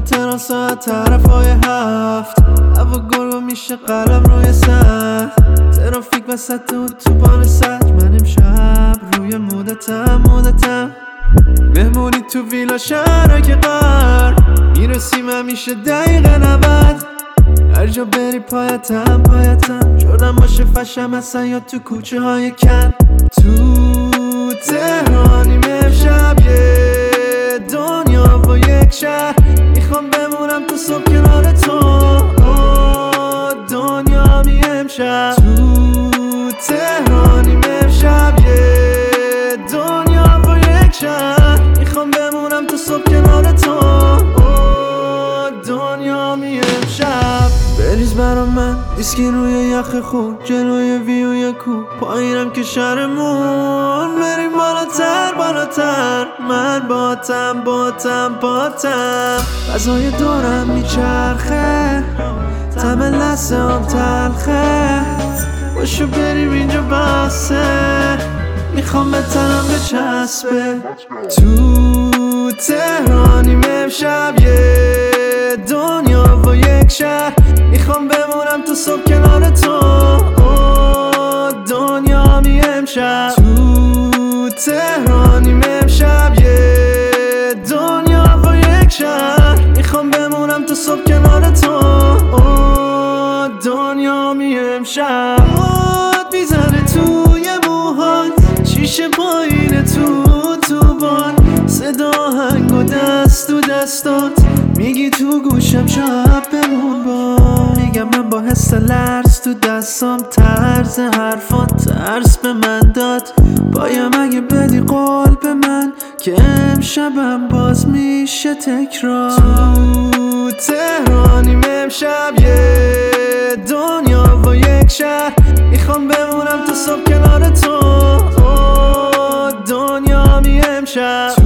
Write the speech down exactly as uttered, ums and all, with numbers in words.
تراسا طرف های هفت هوا گرگو میشه قلم روی سر ترافیک وسط اتوبان سج من امشب روی مودتم مودتم مهمونی تو ویلا شهرک غرب میرسیم همیشه دقیقه نود هر جا بری پایتم پایتم شدم باشه فشم اصلا یا تو کوچه های کن تو تهرانیم امشب یه دنیا و یک شهر میخوام بمونم تا صبح کنار تو دنیا می امشب تو تهرانیم امشب یه دنیا و یک شهر میخوام بمونم تا صبح کنار تو دنیا می امشب بریز برا من ویسکی روی یخ خون جلوی ویو یا کو پایینم که شهرمون بریم بالاتر بالاتر من باتم باتم باتم فضای دورم میچرخه تم لحظه هم تلخه باشو بریم اینجا بسه میخوام به تنم بچسبه تو تهرانیم امشب یه دنیا و یک شهر میخوام بمونم تا صبح کنار تو دنیا می امشب تو تهرانیم امشب یه دنیا و یک شهر میخوام بمونم تا صبح کنار تو دنیا می امشب باد میزنه توی موهات شیشه پایین تو تو بان صدا هنگ و دست و دستات میگی تو گوشم شب بمون با میگم من با حس لرز تو دستام طرز حرفات ترس به من داد بایم اگه بدی قول به من که امشبم باز میشه تکرار تو تهرانیم امشب یه دنیا و یک شهر میخوام بمونم تا صبح کنار تو دنیا می امشب